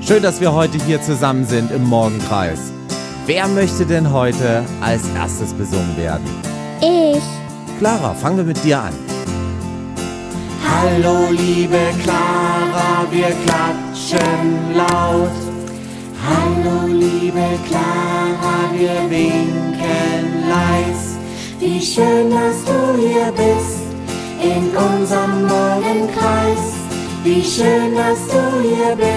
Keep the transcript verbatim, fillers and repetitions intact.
Schön, dass wir heute hier zusammen sind im Morgenkreis. Wer möchte denn heute als erstes besungen werden? Ich. Clara, fangen wir mit dir an. Hallo liebe Clara, wir klatschen laut. Hallo liebe Clara, wir winken leis. Wie schön, dass du hier bist, in unserem Morgenkreis. Wie schön, dass du hier bist.